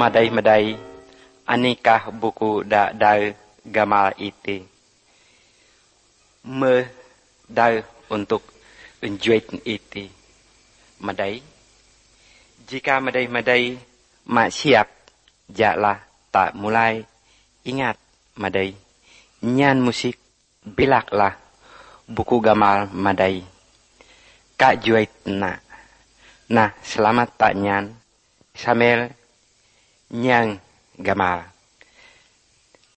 madai-madai, anikah buku da gamal ite. Untuk enjoy ite. Madai. Jika madai-madai mak siap, jaklah tak mulai. Ingat, madai. Nyan musik, bilaklah buku gamal madai. Kak juait nak. Nah, selamat tak nyan. Sambil nyang gamal.